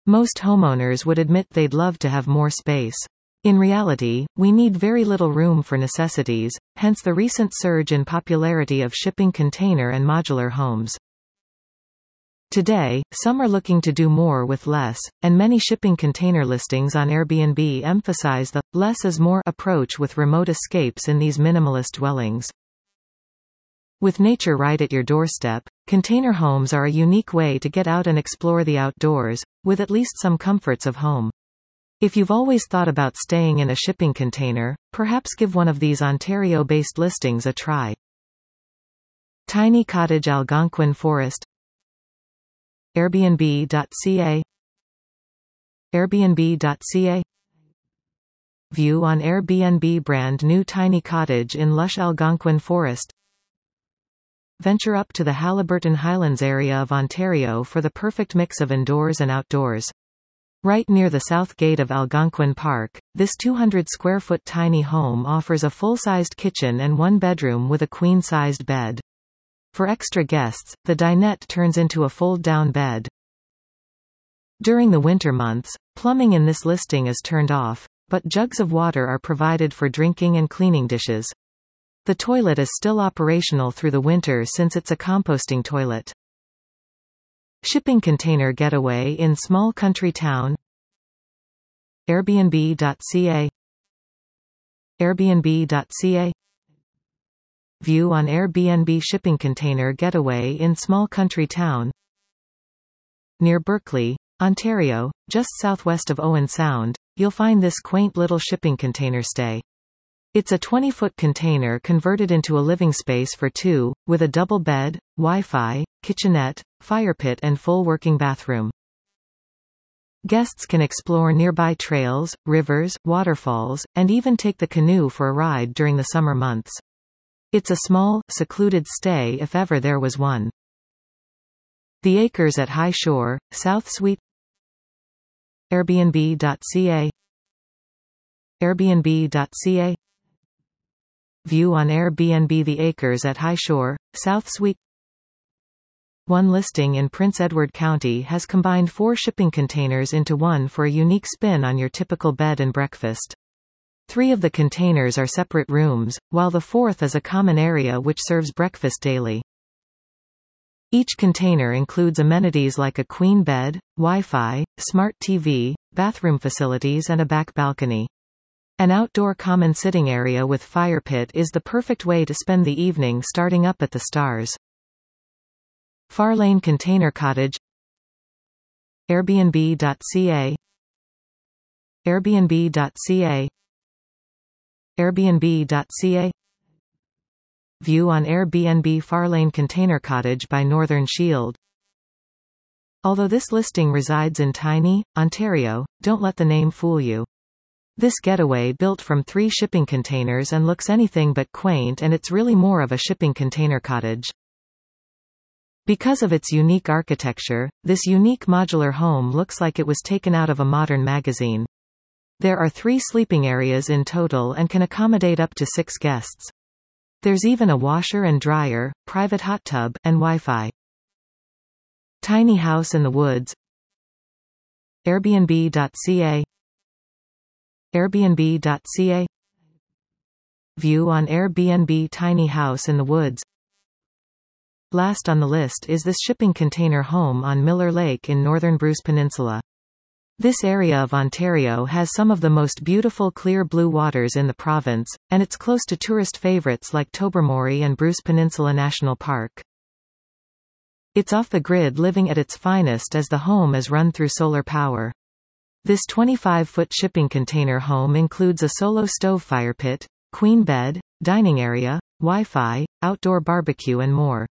Most homeowners would admit they'd love to have more space. In reality, we need very little room for necessities, hence the recent surge in popularity of shipping container and modular homes. Today, some are looking to do more with less, and many shipping container listings on Airbnb emphasize the less is more approach with remote escapes in these minimalist dwellings. With nature right at your doorstep, container homes are a unique way to get out and explore the outdoors, with at least some comforts of home. If you've always thought about staying in a shipping container, perhaps give one of these Ontario-based listings a try. Tiny Cottage Algonquin Forest. Airbnb.ca. Airbnb.ca. View on Airbnb. Brand new tiny cottage in lush Algonquin Forest. Venture up to the Haliburton Highlands area of Ontario for the perfect mix of indoors and outdoors. Right near the south gate of Algonquin Park, this 200-square-foot tiny home offers a full-sized kitchen and one bedroom with a queen-sized bed. For extra guests, the dinette turns into a fold-down bed. During the winter months, plumbing in this listing is turned off, but jugs of water are provided for drinking and cleaning dishes. The toilet is still operational through the winter since it's a composting toilet. Shipping container getaway in small country town. Airbnb.ca. Airbnb.ca. View on Airbnb. Shipping container getaway in small country town. Near Berkeley, Ontario, just southwest of Owen Sound, you'll find this quaint little shipping container stay. It's a 20-foot container converted into a living space for two, with a double bed, Wi-Fi, kitchenette, fire pit and full working bathroom. Guests can explore nearby trails, rivers, waterfalls, and even take the canoe for a ride during the summer months. It's a small, secluded stay if ever there was one. The Acres at High Shore, South Suite. Airbnb.ca. Airbnb.ca. View on Airbnb. The Acres at High Shore, South Suite. One listing in Prince Edward County has combined 4 shipping containers into one for a unique spin on your typical bed and breakfast. 3 of the containers are separate rooms, while the 4th is a common area which serves breakfast daily. Each container includes amenities like a queen bed, Wi-Fi, smart TV, bathroom facilities and a back balcony. An outdoor common sitting area with fire pit is the perfect way to spend the evening starting up at the stars. Farlane Container Cottage. Airbnb.ca. Airbnb.ca. Airbnb.ca. View on Airbnb. Farlane Container Cottage by Northern Shield. Although this listing resides in Tiny, Ontario, don't let the name fool you. This getaway built from 3 shipping containers and looks anything but quaint, and it's really more of a shipping container cottage. Because of its unique architecture, this unique modular home looks like it was taken out of a modern magazine. There are 3 sleeping areas in total and can accommodate up to 6 guests. There's even a washer and dryer, private hot tub, and Wi-Fi. Tiny house in the woods. Airbnb.ca. Airbnb.ca. View on Airbnb. Tiny house in the woods. Last on the list is this shipping container home on Miller Lake in northern Bruce Peninsula. This area of Ontario has some of the most beautiful clear blue waters in the province, and it's close to tourist favorites like Tobermory and Bruce Peninsula National Park. It's off the grid living at its finest as the home is run through solar power. This 25-foot shipping container home includes a solo stove fire pit, queen bed, dining area, Wi-Fi, outdoor barbecue and more.